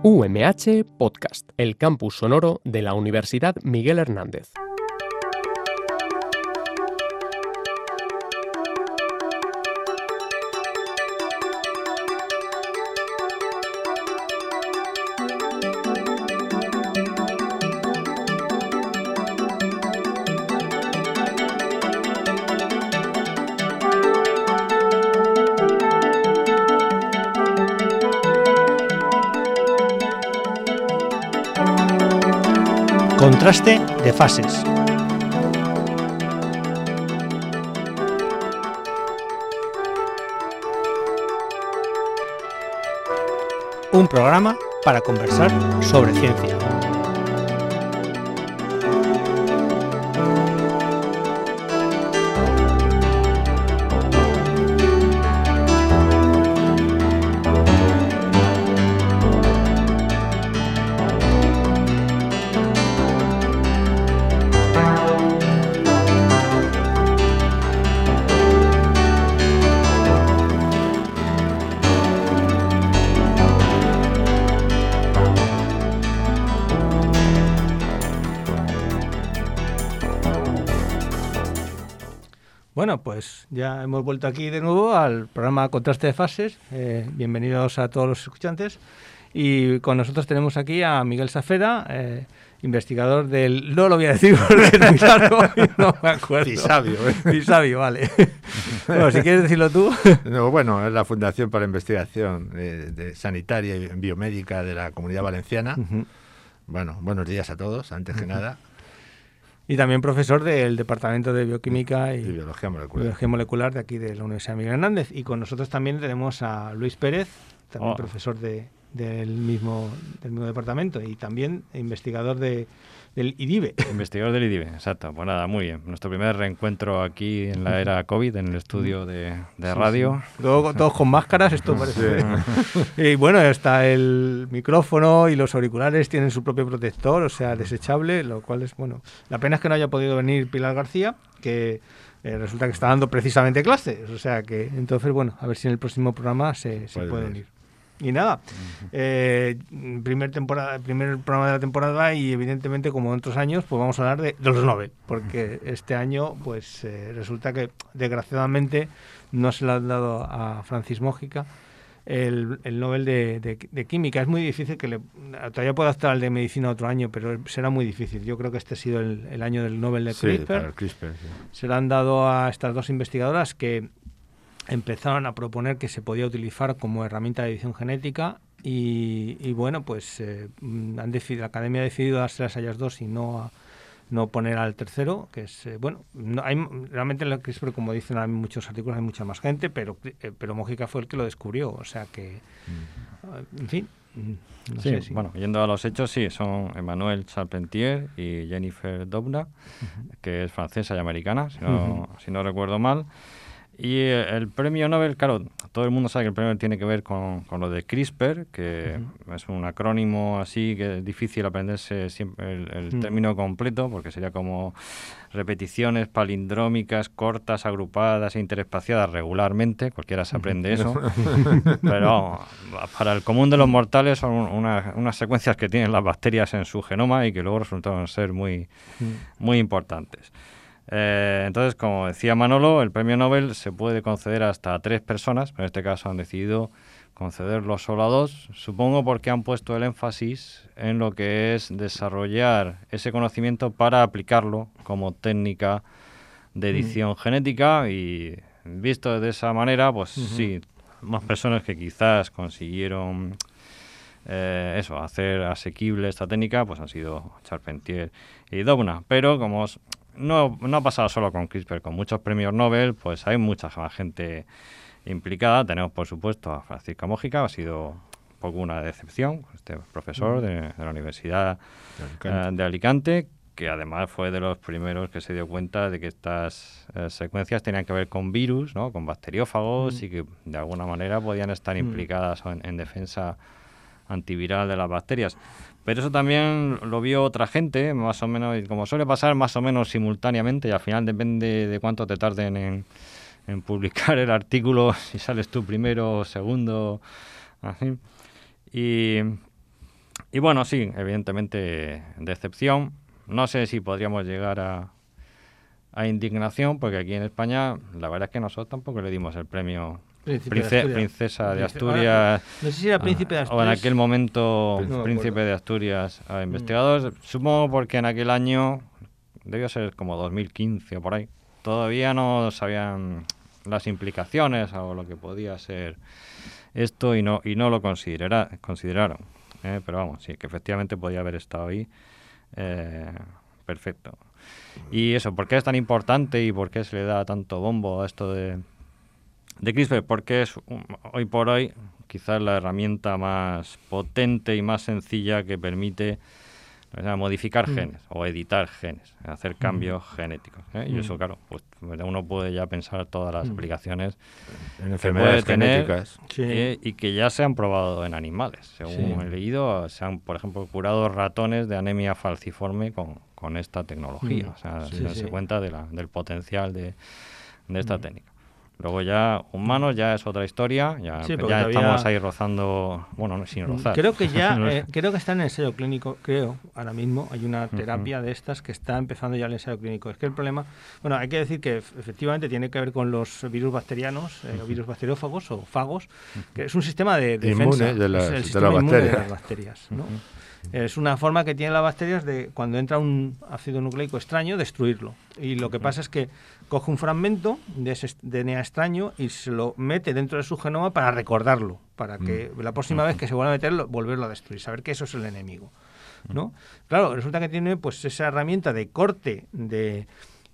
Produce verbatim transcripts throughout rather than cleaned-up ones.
U M H Podcast, el campus sonoro de la Universidad Miguel Hernández. Contraste de fases. Un programa para conversar sobre ciencia. Bueno, pues ya hemos vuelto aquí de nuevo al programa Contraste de Fases. Eh, bienvenidos a todos los escuchantes. Y con nosotros tenemos aquí a Miguel Safeda, eh, investigador del... No lo voy a decir porque es muy largo y no me acuerdo. Fisabio. ¿eh? Fisabio, vale. Bueno, si quieres decirlo tú. No, bueno, es la Fundación para la Investigación eh, de Sanitaria y Biomédica de la Comunidad Valenciana. Uh-huh. Bueno, buenos días a todos, antes uh-huh. que nada. Y también profesor del Departamento de Bioquímica y, y Biología Molecular. Biología Molecular de aquí de la Universidad Miguel Hernández. Y con nosotros también tenemos a Luis Pérez, también oh. profesor de, del, mismo, del mismo departamento y también investigador de, del I D I B E. Investigador del I D I B E, exacto. Pues nada, muy bien. Nuestro primer reencuentro aquí en la era COVID, en el estudio de, de sí, radio. Sí. Luego, todos con máscaras, esto parece... Sí. Y bueno, está el micrófono y los auriculares tienen su propio protector, o sea, desechable, lo cual es, bueno... La pena es que no haya podido venir Pilar García, que eh, resulta que está dando precisamente clases, o sea que, entonces, bueno, a ver si en el próximo programa se, se puede venir. Y nada, uh-huh. eh, primer temporada, primer programa de la temporada y evidentemente como en otros años pues vamos a hablar de, de los Nobel, porque este año pues eh, resulta que desgraciadamente no se le han dado a Francis Mójica el, el Nobel de, de, de Química. Es muy difícil que le, todavía pueda estar el de Medicina otro año, pero será muy difícil. Yo creo que este ha sido el, el año del Nobel de sí, CRISPR. Para el CRISPR sí. Se le han dado a estas dos investigadoras que empezaron a proponer que se podía utilizar como herramienta de edición genética y, y bueno, pues eh, han decidido, la Academia ha decidido dárselas a ellas dos y no a, no poner al tercero, que es, eh, bueno, no, hay, realmente en el CRISPR, como dicen en muchos artículos, hay mucha más gente, pero, eh, pero Mójica fue el que lo descubrió, o sea que, mm. en fin... No sí, sé si... bueno, yendo a los hechos, sí, son Emmanuelle Charpentier y Jennifer Doudna, uh-huh. que es francesa y americana, si no, uh-huh. si no recuerdo mal. Y el premio Nobel, claro, todo el mundo sabe que el premio Nobel tiene que ver con, con lo de CRISPR, que uh-huh. es un acrónimo así que es difícil aprenderse siempre el, el uh-huh. término completo, porque sería como repeticiones palindrómicas, cortas, agrupadas e interespaciadas regularmente, cualquiera se aprende eso, pero para el común de los mortales son una, unas secuencias que tienen las bacterias en su genoma y que luego resultaron ser muy, uh-huh. muy importantes. Eh, entonces, como decía Manolo, el premio Nobel se puede conceder hasta a tres personas, pero en este caso han decidido concederlo solo a dos, supongo porque han puesto el énfasis en lo que es desarrollar ese conocimiento para aplicarlo como técnica de edición mm. genética y visto de esa manera, pues uh-huh. sí, más personas que quizás consiguieron eh, eso, hacer asequible esta técnica, pues han sido Charpentier y Doudna, pero como os, No, no ha pasado solo con CRISPR, con muchos premios Nobel, pues hay mucha más gente implicada. Tenemos, por supuesto, a Francisca Mójica, ha sido un poco una decepción, este profesor de, de la Universidad de Alicante. Uh, de Alicante, que además fue de los primeros que se dio cuenta de que estas uh, secuencias tenían que ver con virus, ¿no? Con bacteriófagos mm. y que de alguna manera podían estar mm. implicadas en, en defensa antiviral de las bacterias. Pero eso también lo vio otra gente, más o menos, como suele pasar, más o menos simultáneamente, y al final depende de cuánto te tarden en, en publicar el artículo, si sales tú primero o segundo, así. Y y bueno, sí, evidentemente decepción. No sé si podríamos llegar a, a indignación, porque aquí en España la verdad es que nosotros tampoco le dimos el premio Príncipe Prince- de Asturias. Princesa de Príncipe- Asturias. ahora, no sé si era Príncipe de ah, Asturias. O en aquel momento No me Príncipe acuerdo. de Asturias a investigadores. Mm. Supongo porque en aquel año, debió ser como dos mil quince o por ahí, todavía no sabían las implicaciones o lo que podía ser esto y no y no lo considera, consideraron. ¿eh? Pero vamos, sí, que efectivamente podía haber estado ahí. Eh, perfecto. Y eso, ¿por qué es tan importante y por qué se le da tanto bombo a esto de, de CRISPR? Porque es un, hoy por hoy quizás la herramienta más potente y más sencilla que permite, o sea, modificar Mm. genes o editar genes, hacer cambios mm. genéticos. ¿eh? Y eso, claro, pues uno puede ya pensar todas las mm. aplicaciones en enfermedades genéticas sí. eh, y que ya se han probado en animales. Según sí. he leído, se han, por ejemplo, curado ratones de anemia falciforme con, con esta tecnología. Mm. O sea, sí, darse sí. cuenta de la, del potencial de, de esta mm. técnica. Luego ya humanos ya es otra historia, ya, sí, ya todavía... estamos ahí rozando, bueno, no, sin rozar. Creo que ya, eh, creo que está en ensayo clínico, creo, ahora mismo hay una terapia uh-huh. de estas que está empezando ya el ensayo clínico. Es que el problema, bueno, hay que decir que efectivamente tiene que ver con los virus bacterianos, eh, uh-huh. virus bacteriófagos o fagos, que es un sistema de, de defensa, inmune de, la, es el de sistema la inmune bacteria. de las bacterias, ¿no? Uh-huh. Es una forma que tienen las bacterias de, cuando entra un ácido nucleico extraño, destruirlo. Y lo que pasa es que coge un fragmento de ese D N A extraño y se lo mete dentro de su genoma para recordarlo, para que la próxima vez que se vuelva a meterlo, volverlo a destruir, saber que eso es el enemigo, ¿no? Claro, resulta que tiene pues esa herramienta de corte, de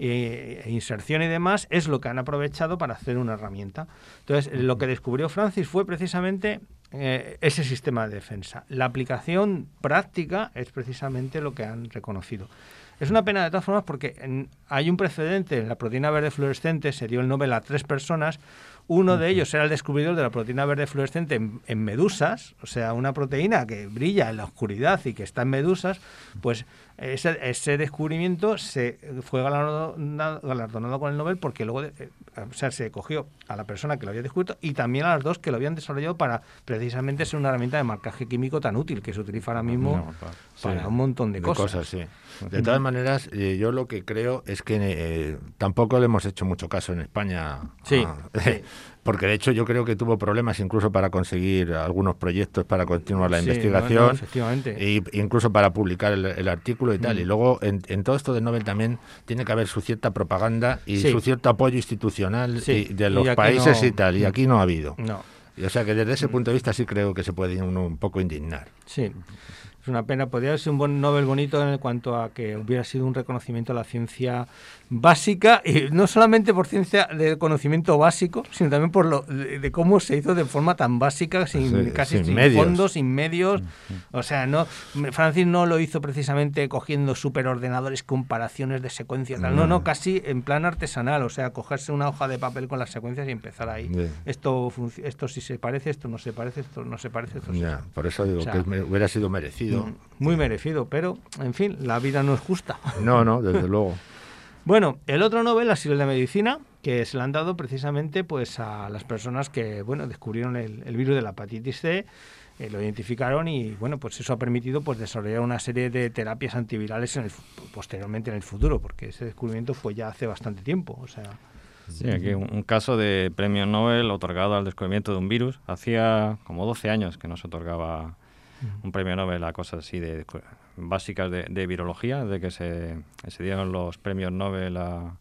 eh, inserción y demás, es lo que han aprovechado para hacer una herramienta. Entonces, lo que descubrió Francis fue precisamente Eh, ese sistema de defensa. La aplicación práctica es precisamente lo que han reconocido. Es una pena de todas formas porque en, hay un precedente en la proteína verde fluorescente, se dio el Nobel a tres personas. Uno de ellos era el descubridor de la proteína verde fluorescente en, en medusas, o sea, una proteína que brilla en la oscuridad y que está en medusas, pues ese, ese descubrimiento se fue galardonado, galardonado con el Nobel porque luego, eh, o sea, se cogió a la persona que lo había descubierto y también a las dos que lo habían desarrollado para precisamente ser una herramienta de marcaje químico tan útil que se utiliza ahora mismo no, para, para sí, un montón de, de cosas. cosas sí. De todas maneras, eh, yo lo que creo es que eh, tampoco le hemos hecho mucho caso en España. Sí, a, sí. Porque de hecho yo creo que tuvo problemas incluso para conseguir algunos proyectos para continuar la sí, investigación, no, no, efectivamente. E incluso para publicar el, el artículo y tal. Mm. Y luego en, en todo esto de Nobel también tiene que haber su cierta propaganda y sí. su cierto apoyo institucional sí. y de los y países no, y tal. Y aquí no ha habido. No. Y, o sea que desde ese punto de vista sí creo que se puede uno un poco indignar. Sí. Es una pena, podría ser un buen Nobel bonito en cuanto a que hubiera sido un reconocimiento a la ciencia básica, y no solamente por ciencia de conocimiento básico, sino también por lo de, de cómo se hizo de forma tan básica, sin sí, casi sin, sin medios. fondos, sin medios. O sea, no Francis no lo hizo precisamente cogiendo superordenadores, comparaciones de secuencias, tal. No, no, casi en plan artesanal, o sea, cogerse una hoja de papel con las secuencias y empezar ahí. Sí. Esto esto sí se parece, esto no se parece, esto no se parece, esto sí. Ya, por eso digo o sea, que me, hubiera sido merecido. Muy merecido, pero, en fin, la vida no es justa. No, no, desde luego. Bueno, el otro Nobel ha sido el de Medicina, que se le han dado precisamente pues a las personas que, bueno, descubrieron el, el virus de la hepatitis C, eh, lo identificaron y, bueno, pues eso ha permitido pues desarrollar una serie de terapias antivirales en el, posteriormente en el futuro, porque ese descubrimiento fue ya hace bastante tiempo, o sea... Sí, aquí un, un caso de premio Nobel otorgado al descubrimiento de un virus. Hacía como doce años que no se otorgaba un premio Nobel a cosas así de, de básicas de, de virología, de que se, se dieron los premios Nobel a,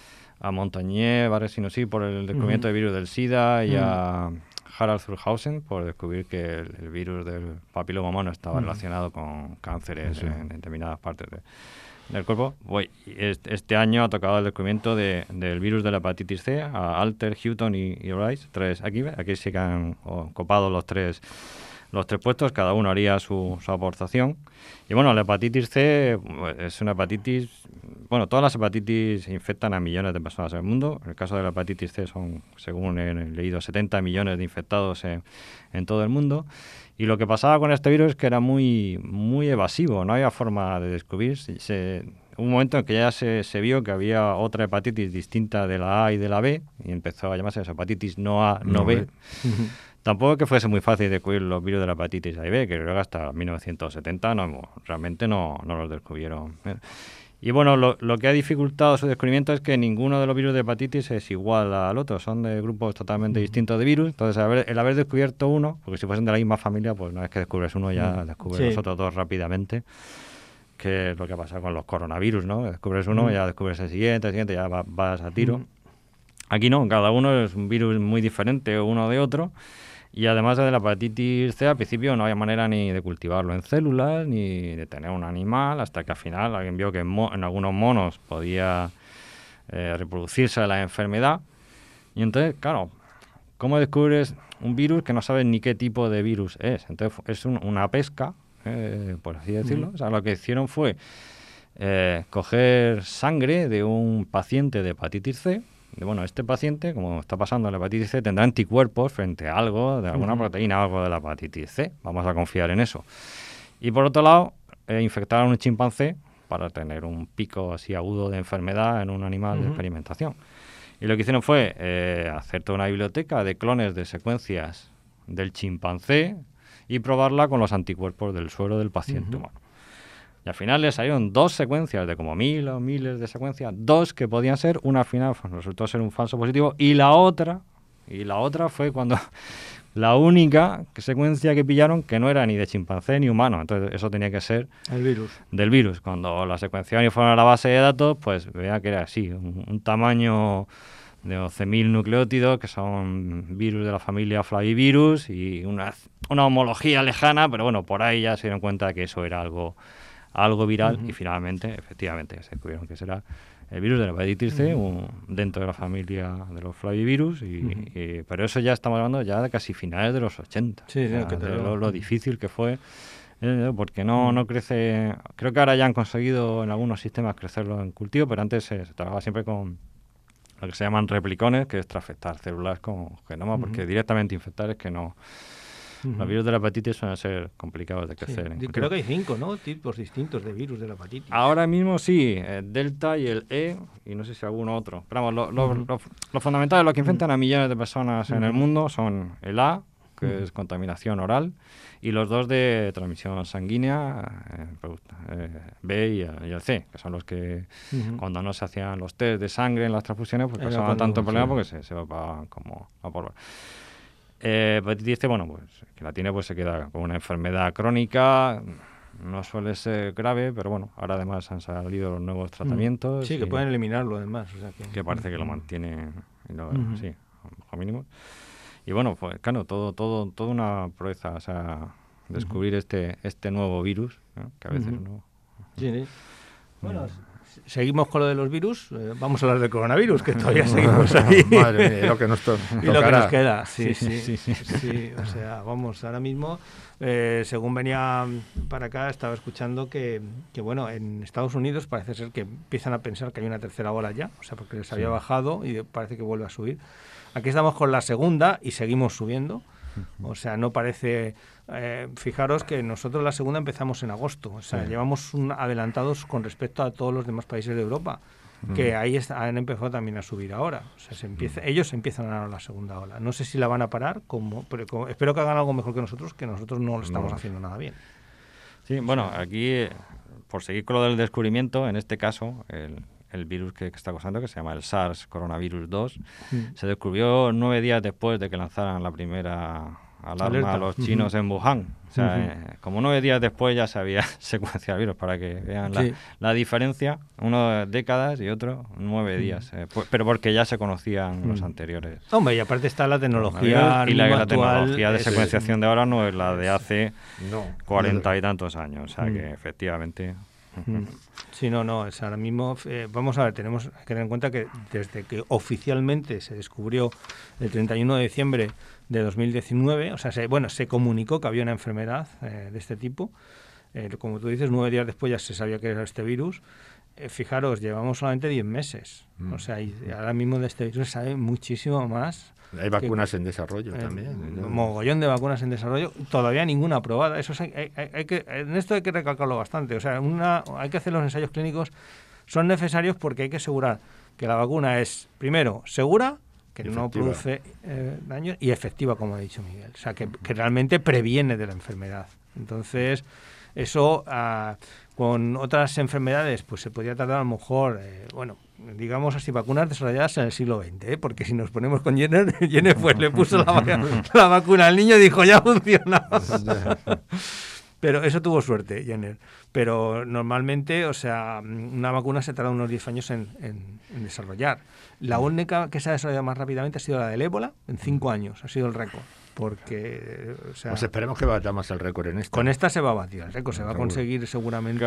a Montagnier, Barré-Sinoussi por el descubrimiento uh-huh. del virus del SIDA y uh-huh. a Harald Zurhausen por descubrir que el, el virus del papiloma humano estaba uh-huh. relacionado con cánceres uh-huh. en, en determinadas partes de, del cuerpo. Voy, este, este año ha tocado el descubrimiento de, del virus de la hepatitis C a Alter, Houghton y, y Rice. Tres, aquí, aquí sí que han oh, copado los tres los tres puestos, cada uno haría su, su aportación. Y bueno, la hepatitis C es una hepatitis... Bueno, todas las hepatitis infectan a millones de personas en el mundo. En el caso de la hepatitis C son, según he leído, setenta millones de infectados en, en todo el mundo. Y lo que pasaba con este virus es que era muy, muy evasivo, no había forma de descubrir. Se, un momento en que ya se, se vio que había otra hepatitis distinta de la A y de la B, y empezó a llamarse esa hepatitis no A, no, no B. Uh-huh. Tampoco es que fuese muy fácil descubrir los virus de la hepatitis A y B, que creo que hasta mil novecientos setenta no, realmente no, no los descubrieron. Y bueno, lo, lo que ha dificultado su descubrimiento es que ninguno de los virus de hepatitis es igual al otro, son de grupos totalmente distintos de virus. Entonces, haber, el haber descubierto uno, porque si fuesen de la misma familia, pues una vez que descubres uno ya descubres sí. los otros dos rápidamente, que es lo que ha pasado con los coronavirus, ¿no? Descubres uno, mm. ya descubres el siguiente, el siguiente, ya va, vas a tiro. Mm. Aquí no, cada uno es un virus muy diferente uno de otro. Y además de la hepatitis C, al principio no había manera ni de cultivarlo en células, ni de tener un animal, hasta que al final alguien vio que en, mo- en algunos monos podía eh, reproducirse la enfermedad. Y entonces, claro, ¿cómo descubres un virus que no sabes ni qué tipo de virus es? Entonces es un, una pesca, eh, por así decirlo. Mm. O sea, lo que hicieron fue eh, coger sangre de un paciente de hepatitis C. Bueno, este paciente, como está pasando en la hepatitis C, tendrá anticuerpos frente a algo, de alguna uh-huh. proteína, algo de la hepatitis C. Vamos a confiar en eso. Y por otro lado, eh, infectar a un chimpancé para tener un pico así agudo de enfermedad en un animal uh-huh. de experimentación. Y lo que hicieron fue eh, hacer toda una biblioteca de clones de secuencias del chimpancé y probarla con los anticuerpos del suero del paciente uh-huh. humano. Y al final le salieron dos secuencias de como mil o miles de secuencias, dos que podían ser, una al final resultó ser un falso positivo, y la otra, y la otra fue cuando la única secuencia que pillaron que no era ni de chimpancé ni humano, entonces eso tenía que ser el virus. Del virus. Cuando la secuenciaron y fueron a la base de datos, pues vea que era así, un, un tamaño de once mil nucleótidos, que son virus de la familia Flavivirus, y una, una homología lejana, pero bueno, por ahí ya se dieron cuenta que eso era algo... algo viral uh-huh. y finalmente, efectivamente, se descubrieron que será el virus de la hepatitis C, uh-huh. un, dentro de la familia de los flavivirus, y, uh-huh. y, pero eso ya estamos hablando ya de casi finales de los ochenta. Sí, sí, o sea, que te de lo... lo, lo difícil que fue, eh, porque no, uh-huh. no crece, creo que ahora ya han conseguido en algunos sistemas crecerlo en cultivo, pero antes se, se trabajaba siempre con lo que se llaman replicones, que es transfectar células con genoma, uh-huh. porque directamente infectar es que no... Uh-huh. Los virus de la hepatitis suelen ser complicados de crecer. Sí. Creo que hay cinco, ¿no? Tipos distintos de virus de la hepatitis. Ahora mismo sí, el Delta y el E, y no sé si alguno otro. Pero vamos, lo, lo, uh-huh. lo, lo fundamental, lo que infectan a millones de personas uh-huh. en el mundo son el A, que uh-huh. es contaminación oral, y los dos de transmisión sanguínea, eh, eh, B y el, y el C, que son los que uh-huh. cuando no se hacían los test de sangre en las transfusiones, pues causaban tanto problema porque se, se va como a por... Eh, hepatitis C, bueno, pues que la tiene pues se queda con una enfermedad crónica, no suele ser grave, pero bueno, ahora además han salido los nuevos tratamientos. Sí, que pueden eliminarlo además. O sea que... que parece que lo mantiene, lo, uh-huh. sí, a mínimo. Y bueno, pues claro, todo, todo, toda una proeza, o sea, descubrir uh-huh. este, este nuevo virus, ¿no? Que a veces uh-huh. no... Sí, sí. Bueno... Seguimos con lo de los virus, eh, vamos a hablar del coronavirus, que todavía seguimos ahí. Madre mía, lo que nos to- y lo que nos queda, sí, sí, sí, sí, sí, sí. O sea, vamos, ahora mismo, eh, según venía para acá, estaba escuchando que, que, bueno, en Estados Unidos parece ser que empiezan a pensar que hay una tercera ola ya, o sea, porque les había sí. bajado y parece que vuelve a subir. Aquí estamos con la segunda y seguimos subiendo. O sea, no parece... Eh, fijaros que nosotros la segunda empezamos en agosto. O sea, sí. llevamos un, adelantados con respecto a todos los demás países de Europa, mm. que ahí está, han empezado también a subir ahora. O sea, se empieza, mm. ellos empiezan a dar la segunda ola. No sé si la van a parar, como, pero como, espero que hagan algo mejor que nosotros, que nosotros no lo estamos no. haciendo nada bien. Sí, bueno, aquí, por seguir con lo del descubrimiento, en este caso... el el virus que, que está causando, que se llama el SARS coronavirus dos, mm. se descubrió nueve días después de que lanzaran la primera alarma Alerta. a los chinos uh-huh. en Wuhan. O sea, uh-huh. eh, como nueve días después ya se había secuenciado el virus, para que vean la, sí. la diferencia. Uno décadas y otro nueve uh-huh. días. Eh, pues, pero porque ya se conocían uh-huh. los anteriores. Hombre, y aparte está la tecnología y la, la actual, tecnología de es, secuenciación de ahora no es la de hace no, cuarenta no. y tantos años. O sea, uh-huh. que efectivamente... Uh-huh. Sí, no, no, es ahora mismo, eh, vamos a ver, tenemos que tener en cuenta que desde que oficialmente se descubrió el treinta y uno de diciembre de dos mil diecinueve, o sea, se, bueno, se comunicó que había una enfermedad eh, de este tipo, eh, como tú dices, nueve días después ya se sabía que era este virus. Eh, fijaros, llevamos solamente diez meses, mm. o sea, y ahora mismo de este virus se sabe muchísimo más. Hay vacunas que, en desarrollo eh, también. Un mogollón de vacunas en desarrollo, todavía ninguna aprobada. Eso es, hay, hay, hay que, en esto hay que recalcarlo bastante. O sea, una, hay que hacer los ensayos clínicos, son necesarios porque hay que asegurar que la vacuna es, primero, segura que y no efectiva. produce eh, daño y efectiva, como ha dicho Miguel. O sea, que, que realmente previene de la enfermedad. Entonces, eso uh, con otras enfermedades, pues se podría tardar a lo mejor, eh, bueno, digamos así, vacunas desarrolladas en el siglo veinte, ¿eh? Porque si nos ponemos con Jenner, Jenner pues le puso la, la vacuna al niño y dijo, ya funciona. Pero eso tuvo suerte, Jenner. Pero normalmente, o sea, una vacuna se tarda unos diez años en, en, en desarrollar. La única que se ha desarrollado más rápidamente ha sido la del ébola, en cinco años, ha sido el récord. Porque, o sea, pues esperemos que batamos el récord en esta. Con esta se va a batir el récord, se va a conseguir seguramente.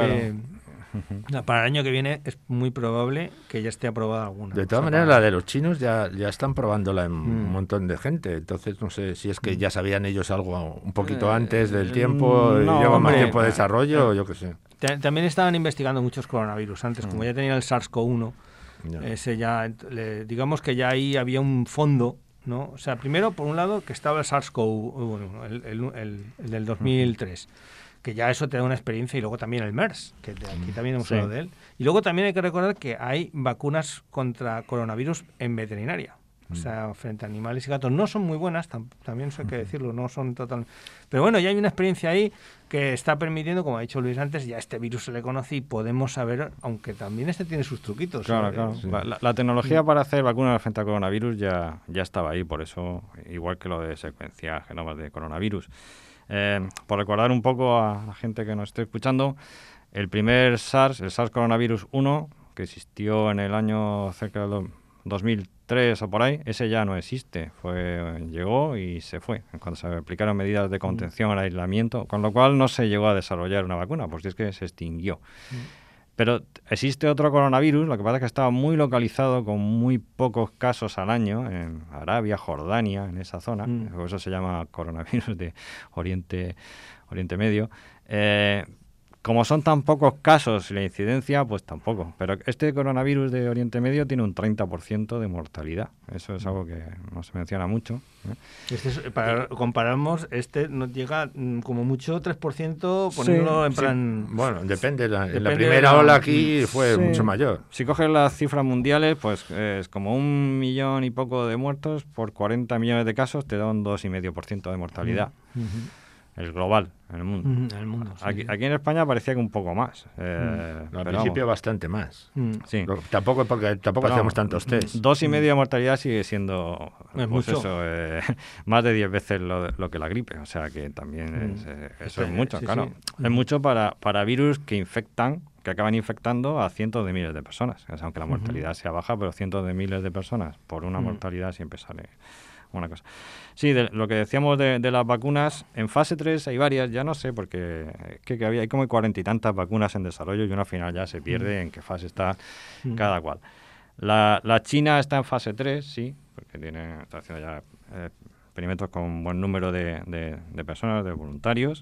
Claro. Para el año que viene es muy probable que ya esté aprobada alguna. De todas o sea, maneras, para... la de los chinos ya, ya están probándola en mm. un montón de gente. Entonces, no sé si es que ya sabían ellos algo un poquito antes del tiempo, eh, no, y llevan más hombre, tiempo de desarrollo, eh, yo qué sé. También estaban investigando muchos coronavirus antes, mm. como ya tenían el SARS-CoV uno, no. ese ya, le, digamos que ya ahí había un fondo, ¿no? O sea, primero, por un lado, que estaba el SARS-CoV uno, el, el, el, el del dos mil tres. Mm. Que ya eso te da una experiencia, y luego también el MERS, que aquí también hemos sí. hablado de él. Y luego también hay que recordar que hay vacunas contra coronavirus en veterinaria, mm. o sea, frente a animales y gatos. No son muy buenas, tam también eso hay que decirlo, no son total. Pero bueno, ya hay una experiencia ahí que está permitiendo, como ha dicho Luis antes, ya este virus se le conoce y podemos saber, aunque también este tiene sus truquitos. Claro, claro. Sí. La, la tecnología sí. para hacer vacunas frente a coronavirus ya, ya estaba ahí, por eso, igual que lo de secuenciar genomas de coronavirus. Eh, por recordar un poco a la gente que nos esté escuchando, el primer SARS, el SARS coronavirus uno, que existió en el año cerca del dos mil tres o por ahí, ese ya no existe. Fue, llegó y se fue, cuando se aplicaron medidas de contención al aislamiento, con lo cual no se llegó a desarrollar una vacuna, porque es que se extinguió. Mm. Pero existe otro coronavirus, lo que pasa es que estaba muy localizado, con muy pocos casos al año, en Arabia, Jordania, en esa zona, mm. por eso se llama coronavirus de Oriente, Oriente Medio. Eh, como son tan pocos casos y la incidencia, pues tampoco. Pero este coronavirus de Oriente Medio tiene un treinta por ciento de mortalidad. Eso es algo que no se menciona mucho, ¿eh? Este es, para comparamos, este nos llega como mucho tres por ciento poniéndolo sí, en plan... Sí. Bueno, depende. La, depende la primera la, ola aquí fue sí. mucho mayor. Si coges las cifras mundiales, pues es como un millón y poco de muertos por cuarenta millones de casos, te da un dos coma cinco por ciento de mortalidad. Uh-huh. El global, en el mundo. Mm, en el mundo sí. aquí, aquí en España parecía que un poco más. Eh, mm. Al principio vamos. bastante más. Mm. Sí. Pero tampoco porque tampoco pero, hacemos tantos test. Dos y medio de mortalidad sigue siendo es pues mucho. Eso, eh, más de diez veces lo, lo que la gripe. O sea que también es, eh, eso es mucho, sí, claro. Sí. Es mucho para, para virus que infectan, que acaban infectando a cientos de miles de personas. O sea, aunque la mortalidad uh-huh. sea baja, pero cientos de miles de personas por una uh-huh. mortalidad siempre sale una cosa. Sí, de, lo que decíamos de, de las vacunas, en fase tres hay varias, ya no sé, porque que, que había, hay como cuarenta y tantas vacunas en desarrollo y una final ya se pierde mm. en qué fase está mm. cada cual. La, la China está en fase tres, sí, porque tiene, está haciendo ya eh, experimentos con un buen número de, de, de personas, de voluntarios.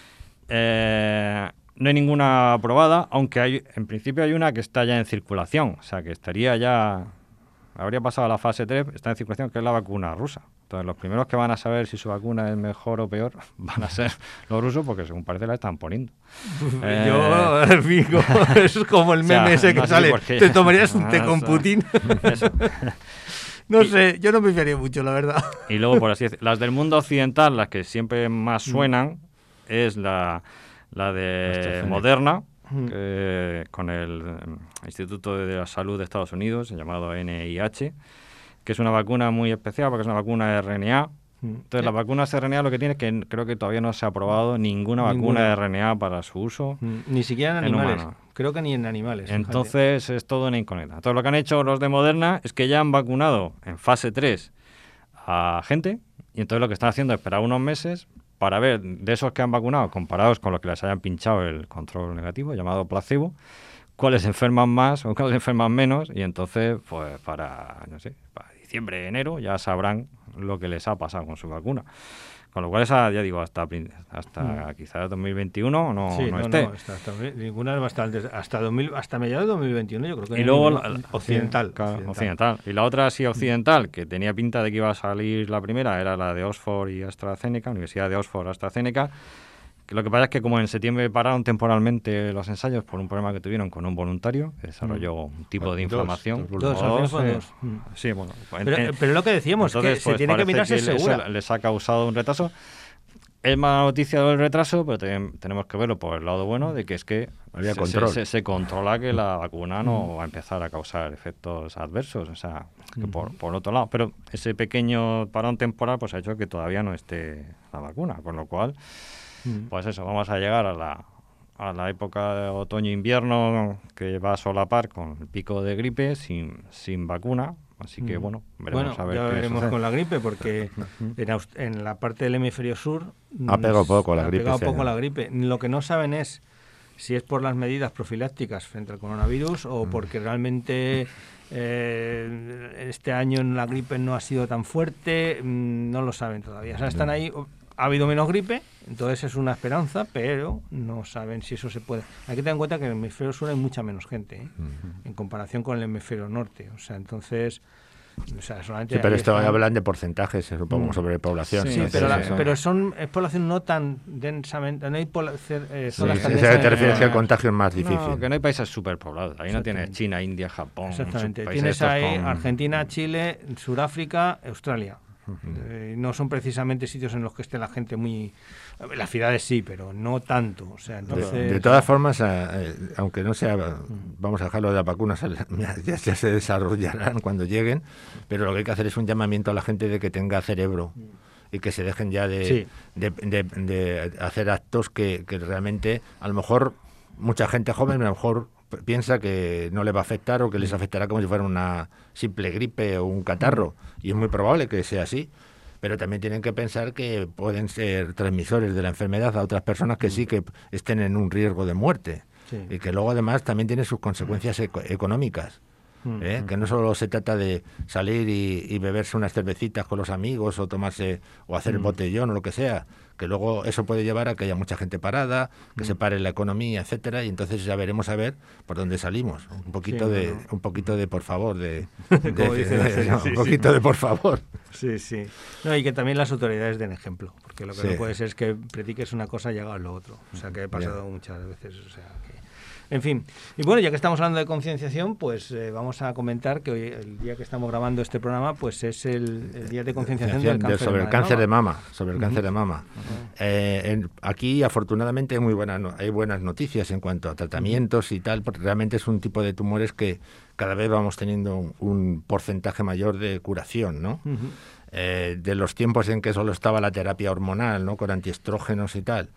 Eh, no hay ninguna aprobada, aunque hay, en principio hay una que está ya en circulación, o sea que estaría ya... habría pasado a la fase tres, está en circulación, que es la vacuna rusa. Entonces, los primeros que van a saber si su vacuna es mejor o peor van a ser los rusos, porque según parece la están poniendo. eh, Yo, amigo, es como el meme o sea, ese que no sale, ¿te tomarías un té con Putin? No y, sé, yo no me fiaría mucho, la verdad. Y luego, por así decirlo, las del mundo occidental, las que siempre más suenan, mm. es la, la de Moderna, que, con el Instituto de la Salud de Estados Unidos, llamado N I H, que es una vacuna muy especial porque es una vacuna R N A. Entonces, las vacunas R N A lo que tiene es que creo que todavía no se ha aprobado ninguna vacuna ninguna. R N A para su uso. Ni siquiera en, en animales. Humano. Creo que ni en animales. Entonces, fíjate. Es todo una incógnita. Entonces, lo que han hecho los de Moderna es que ya han vacunado en fase tres a gente, y entonces lo que están haciendo es esperar unos meses para ver de esos que han vacunado, comparados con los que les hayan pinchado el control negativo, llamado placebo, cuáles enferman más o cuáles enferman menos, y entonces, pues para, no sé, para diciembre, enero, ya sabrán lo que les ha pasado con su vacuna. Con lo cual, esa, ya digo, hasta hasta mm. quizás dos mil veintiuno no, sí, no, no esté. No, hasta, hasta, ninguna es bastante, hasta, dos mil, hasta mediados de dos mil veintiuno, yo creo que y luego la, la, occidental, sí, claro, occidental. occidental. Y la otra sí occidental, que tenía pinta de que iba a salir la primera, era la de Oxford y AstraZeneca, Universidad de Oxford, AstraZeneca, Que lo que pasa es que como en septiembre pararon temporalmente los ensayos por un problema que tuvieron con un voluntario que desarrolló un tipo de inflamación. Dos, dos, dos, dos, eh, dos. Sí, bueno. Pero, en, pero lo que decíamos, entonces, que se pues, tiene que parece mirarse que segura. eso les ha causado un retraso. Es mala noticia del retraso, pero te, tenemos que verlo por el lado bueno de que es que Había se, control. se, se, se controla que la vacuna no va a empezar a causar efectos adversos, o sea, que por, por otro lado. Pero ese pequeño parón temporal pues ha hecho que todavía no esté la vacuna, con lo cual, pues eso, vamos a llegar a la, a la época de otoño-invierno que va a solapar con el pico de gripe sin, sin vacuna. Así que, bueno, veremos bueno, a ver ya qué veremos sucede. con la gripe, porque en, Aust- en la parte del hemisferio sur Ha pegado poco la ha gripe pegado este poco año. la gripe. Lo que no saben es si es por las medidas profilácticas frente al coronavirus o porque realmente eh, este año la gripe no ha sido tan fuerte. No lo saben todavía. O sea, están ahí. Ha habido menos gripe, entonces es una esperanza, pero no saben si eso se puede. Hay que tener en cuenta que en el hemisferio sur hay mucha menos gente, ¿eh? Uh-huh. En comparación con el hemisferio norte. O sea, entonces... O sea, solamente sí, pero esto están... hablan de porcentajes, supongo, mm. sobre población. Sí, sí, pero, sí, la, sí. pero son es población no tan densamente... No hay pola, eh, zonas sí, tan sí, densas. Te refieres que el contagio es más difícil. No, que no hay países superpoblados. Ahí no tienes China, India, Japón... Exactamente. Tienes ahí con... Argentina, Chile, Sudáfrica, Australia. Eh, no son precisamente sitios en los que esté la gente muy... Las ciudades sí, pero no tanto. O sea, entonces... de, de todas formas, eh, aunque no sea... Vamos a dejarlo de las vacunas, ya, ya se desarrollarán cuando lleguen, pero lo que hay que hacer es un llamamiento a la gente de que tenga cerebro y que se dejen ya de, sí. de, de, de hacer actos que, que realmente, a lo mejor, mucha gente joven, a lo mejor... piensa que no le va a afectar o que les afectará como si fuera una simple gripe o un catarro, y es muy probable que sea así, pero también tienen que pensar que pueden ser transmisores de la enfermedad a otras personas que sí que estén en un riesgo de muerte, sí. Y que luego además también tiene sus consecuencias eco- económicas. ¿Eh? Que no solo se trata de salir y, y beberse unas cervecitas con los amigos o tomarse o hacer el botellón o lo que sea, que luego eso puede llevar a que haya mucha gente parada, que se pare la economía, etcétera, y entonces ya veremos a ver por dónde salimos. Un poquito sí, de, no. un poquito de por favor, de, de, de, de no, sí, un poquito sí. de por favor. Sí, sí. No, y que también las autoridades den ejemplo, porque lo que sí. no puede ser es que prediques una cosa y hagas lo otro. O sea, que he pasado yeah. muchas veces, o sea, que en fin, y bueno, ya que estamos hablando de concienciación, pues eh, vamos a comentar que hoy, el día que estamos grabando este programa, pues es el, el día de concienciación del cáncer sobre de el cáncer mama. de mama, sobre el uh-huh. cáncer de mama. Uh-huh. Eh, en, aquí, afortunadamente, hay muy buenas, hay buenas noticias en cuanto a tratamientos uh-huh. y tal, porque realmente es un tipo de tumores que cada vez vamos teniendo un, un porcentaje mayor de curación, ¿no? Uh-huh. Eh, de los tiempos en que solo estaba la terapia hormonal, ¿no? Con antiestrógenos y tal.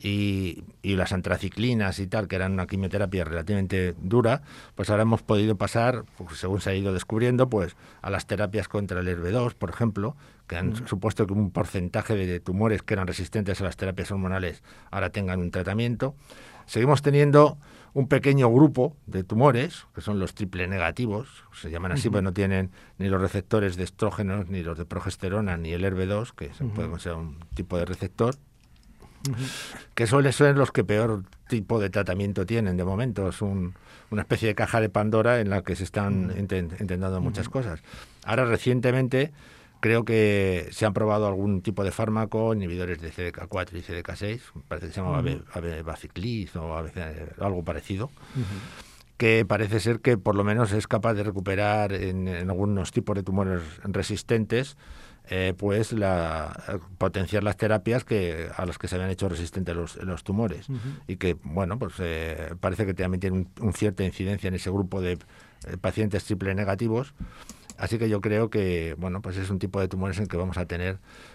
Y, y las antraciclinas y tal, que eran una quimioterapia relativamente dura, pues ahora hemos podido pasar, pues, según se ha ido descubriendo, pues a las terapias contra el herbe dos, por ejemplo, que han mm. supuesto que un porcentaje de tumores que eran resistentes a las terapias hormonales ahora tengan un tratamiento. Seguimos teniendo un pequeño grupo de tumores, que son los triple negativos, se llaman así, uh-huh. pero no tienen ni los receptores de estrógenos, ni los de progesterona, ni el herbe dos, que se uh-huh. puede considerar un tipo de receptor, Uh-huh. que suelen ser los que peor tipo de tratamiento tienen de momento. Es un, una especie de caja de Pandora en la que se están uh-huh. intent, intentando muchas uh-huh. cosas. Ahora, recientemente, creo que se han probado algún tipo de fármaco, inhibidores de C D K cuatro y C D K seis, parece que se llama uh-huh. abemaciclib o algo parecido, uh-huh. que parece ser que por lo menos es capaz de recuperar en, en algunos tipos de tumores resistentes Eh, pues la, potenciar las terapias que a las que se habían hecho resistentes los, los tumores uh-huh. y que, bueno, pues eh, parece que también tiene un, un cierta incidencia en ese grupo de eh, pacientes triple negativos, así que yo creo que, bueno, pues es un tipo de tumores en el que vamos a tener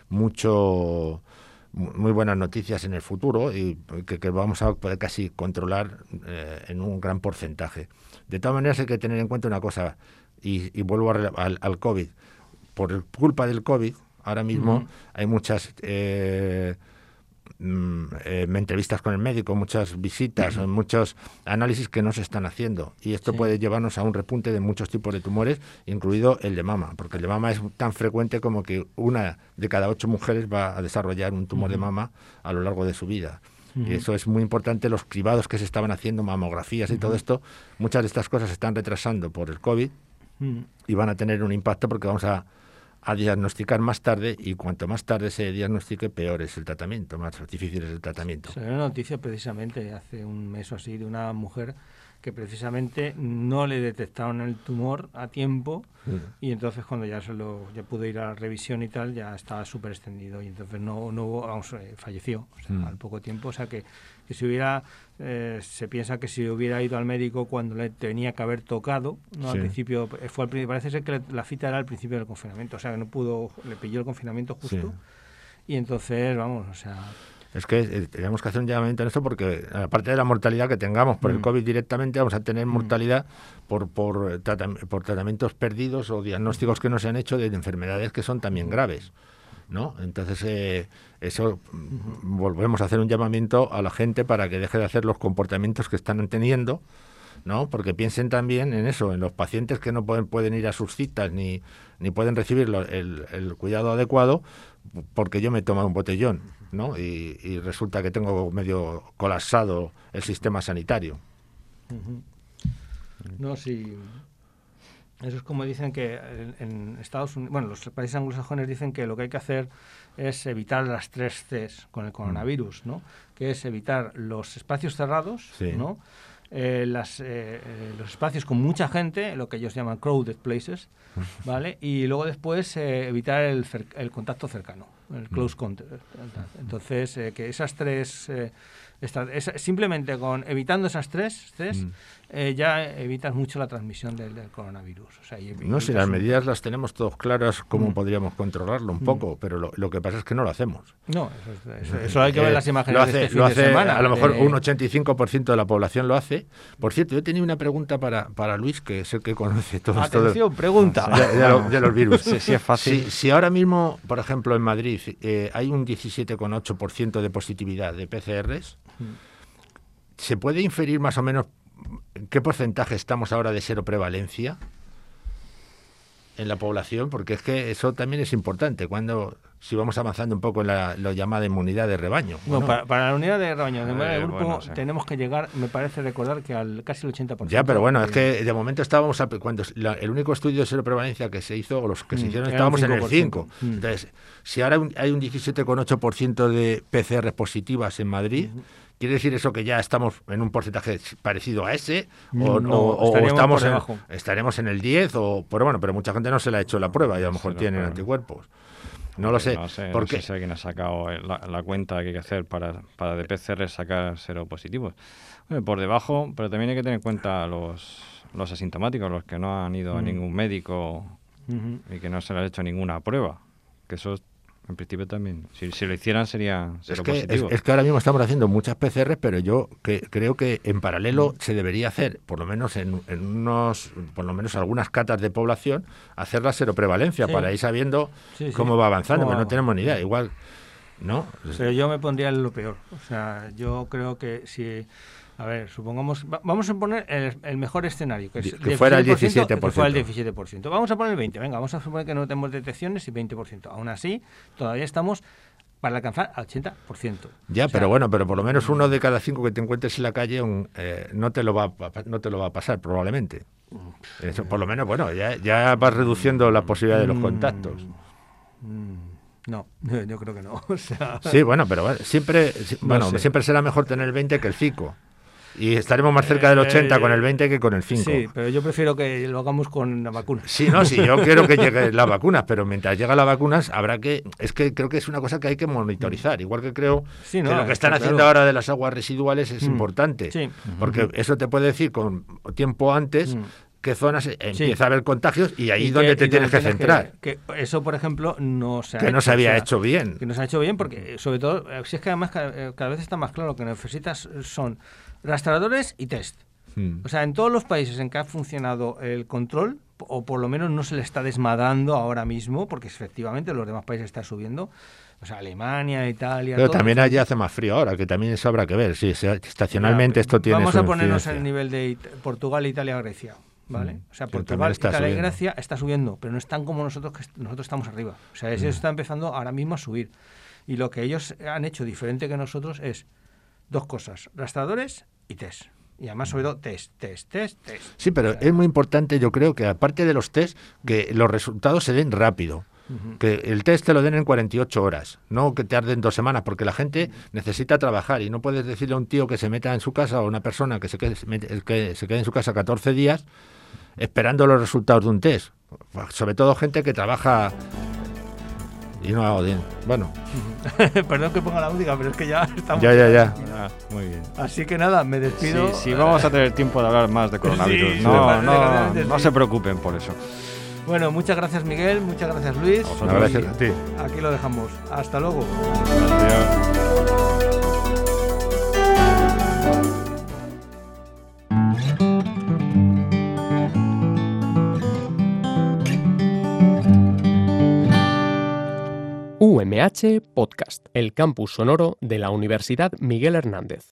mucho muy buenas noticias en el futuro y que, que vamos a poder casi controlar eh, en un gran porcentaje. De todas maneras hay que tener en cuenta una cosa, y, y vuelvo a, al, al COVID. Por culpa del COVID, ahora mismo uh-huh. hay muchas eh, eh, entrevistas con el médico, muchas visitas, uh-huh. muchos análisis que no se están haciendo. Y esto sí. puede llevarnos a un repunte de muchos tipos de tumores, incluido el de mama, porque el de mama es tan frecuente como que una de cada ocho mujeres va a desarrollar un tumor uh-huh. de mama a lo largo de su vida. Uh-huh. Y eso es muy importante, los cribados que se estaban haciendo, mamografías y uh-huh. todo esto, muchas de estas cosas se están retrasando por el COVID uh-huh. y van a tener un impacto porque vamos a a diagnosticar más tarde, y cuanto más tarde se diagnostique, peor es el tratamiento, más difícil es el tratamiento. Salió una noticia precisamente hace un mes o así de una mujer que precisamente no le detectaron el tumor a tiempo, sí. Y entonces cuando ya se lo ya pudo ir a la revisión y tal, ya estaba súper extendido y entonces no, no hubo, vamos, eh, falleció, o sea, mm. al poco tiempo. O sea que, que si hubiera, eh, se piensa que si hubiera ido al médico cuando le tenía que haber tocado, ¿no? Sí. Al principio, fue al, parece ser que la cita era al principio del confinamiento, o sea que no pudo, le pilló el confinamiento justo, sí. Y entonces, vamos, o sea... Es que eh, tenemos que hacer un llamamiento en esto porque, aparte de la mortalidad que tengamos por mm. el COVID directamente, vamos a tener mortalidad mm. por, por, tratam- por tratamientos perdidos o diagnósticos que no se han hecho de enfermedades que son también graves, ¿no? Entonces, eh, eso mm. volvemos a hacer un llamamiento a la gente para que deje de hacer los comportamientos que están teniendo, ¿no? Porque piensen también en eso, en los pacientes que no pueden, pueden ir a sus citas ni, ni pueden recibir lo, el, el cuidado adecuado porque yo me he tomado un botellón, ¿no? Y, y resulta que tengo medio colapsado el sistema sanitario. Uh-huh. No, sí. Eso es como dicen que en, en Estados Unidos, bueno, los países anglosajones dicen que lo que hay que hacer es evitar las tres Cs con el coronavirus, ¿no? Que es evitar los espacios cerrados, sí. ¿no? Eh, las, eh, los espacios con mucha gente, lo que ellos llaman crowded places, ¿vale? Y luego después eh, evitar el, cer- el contacto cercano, el close contact. Entonces, eh, que esas tres, eh, esta, esa, simplemente con evitando esas tres Cs, eh, ya evitas mucho la transmisión del, del coronavirus. O sea, y, no sé, las medidas un... las tenemos todos claras, cómo mm. podríamos controlarlo un mm. poco, pero lo, lo que pasa es que no lo hacemos. No, eso, eso, eso hay que ver eh, las imágenes lo hace, de este lo fin hace, de semana. A lo mejor eh... un ochenta y cinco por ciento de la población lo hace. Por cierto, yo tenía una pregunta para, para Luis, que es el que conoce todo esto. Atención, de, pregunta. De, de, lo, de los virus. Sí, sí, es fácil. Si, si ahora mismo, por ejemplo, en Madrid eh, hay un diecisiete coma ocho por ciento de positividad de P C Rs, mm. ¿se puede inferir más o menos qué porcentaje estamos ahora de seroprevalencia en la población? Porque es que eso también es importante cuando si vamos avanzando un poco en la lo llamada inmunidad de rebaño. No, ¿no? para, para la unidad de rebaño, de eh, manera de grupo, bueno, sí. tenemos que llegar, me parece recordar que al casi el ochenta por ciento. Ya, pero bueno, de... es que de momento estábamos, a, cuando la, el único estudio de seroprevalencia que se hizo, o los que mm, se hicieron, estábamos en el cinco. Mm. Entonces, si ahora un, hay un diecisiete coma ocho por ciento de P C Rs positivas en Madrid, mm. ¿quiere decir eso que ya estamos en un porcentaje parecido a ese? ¿O, no, o, o estamos en, estaremos en el diez? O, pero bueno, pero mucha gente no se le ha hecho la prueba y a lo mejor tienen pero... anticuerpos. No lo sé. No sé, porque... no sé si alguien ha sacado la, la cuenta que hay que hacer para, para de P C R sacar seropositivos. Bueno, por debajo, pero también hay que tener en cuenta los, los asintomáticos, los que no han ido mm. a ningún médico uh-huh. y que no se les ha hecho ninguna prueba. Que eso en principio también, si, si lo hicieran sería seropositivo. Es que, es, es que ahora mismo estamos haciendo muchas P C Rs, pero yo que, creo que en paralelo se debería hacer, por lo menos en, en unos, por lo menos algunas catas de población, hacer la seroprevalencia sí. para ir sabiendo sí, sí. cómo va avanzando, pero no tenemos ni idea. Igual, ¿no? Pero yo me pondría en lo peor. O sea, yo creo que si... A ver, supongamos, va, vamos a poner el, el mejor escenario, que, es que fuera el diecisiete por ciento. Que fuera el diecisiete por ciento. Vamos a poner el veinte por ciento, venga, vamos a suponer que no tenemos detecciones y veinte por ciento. Aún así, todavía estamos para alcanzar al ochenta por ciento. Ya, o sea, pero bueno, pero por lo menos uno de cada cinco que te encuentres en la calle un, eh, no te lo va a, no te lo va a pasar, probablemente. Eso, por lo menos, bueno, ya, ya vas reduciendo la posibilidad de los contactos. No, yo creo que no. O sea, sí, bueno, pero siempre, bueno, no sé. siempre será mejor tener el veinte que el cinco. Y estaremos más cerca del ochenta eh, con el veinte que con el cinco. Sí, pero yo prefiero que lo hagamos con la vacuna. Sí, no, sí, yo quiero que lleguen las vacunas, pero mientras lleguen las vacunas habrá que... Es que creo que es una cosa que hay que monitorizar. Igual que creo sí, no, que lo que están claro. haciendo ahora de las aguas residuales es mm. importante. Sí. Porque eso te puede decir con tiempo antes... Mm. qué zonas empieza sí. a haber contagios y ahí es donde te tienes que centrar. Que, que eso, por ejemplo, no se ha que hecho, no se había o sea, hecho bien. Que no se ha hecho bien porque, sobre todo, si es que además cada, cada vez está más claro, lo que necesitas son rastreadores y test. Hmm. O sea, en todos los países en que ha funcionado el control, o por lo menos no se le está desmadrando ahora mismo, porque efectivamente los demás países están subiendo, o sea, Alemania, Italia... Pero también allí hace más frío ahora, que también eso habrá que ver. Sí, estacionalmente ya, esto tiene vamos su a ponernos incidencia. en el nivel de It- Portugal, Italia, Grecia. ¿Vale? O sea, Portugal, Italia y Grecia está subiendo, pero no están como nosotros, que nosotros estamos arriba. O sea, eso mm. está empezando ahora mismo a subir. Y lo que ellos han hecho diferente que nosotros es dos cosas, rastreadores y test. Y además, sobre todo, test, test, test, test. Sí, pero o sea, es muy importante, yo creo, que aparte de los test, que los resultados se den rápido. Uh-huh. Que el test te lo den en cuarenta y ocho horas, no que tarden dos semanas, porque la gente necesita trabajar y no puedes decirle a un tío que se meta en su casa o a una persona que se quede, que se quede en su casa catorce días esperando los resultados de un test. Sobre todo gente que trabaja y no hago bien. Bueno. Perdón que ponga la música, pero es que ya estamos... Ya, ya, ya. Ah, muy bien. Así que nada, me despido. Sí, sí, vamos a tener tiempo de hablar más de coronavirus. Sí, no, sí, no, sí. no se preocupen por eso. Bueno, muchas gracias Miguel, muchas gracias Luis. No, gracias a ti. Aquí lo dejamos. Hasta luego. Adiós. U M H Podcast, el campus sonoro de la Universidad Miguel Hernández.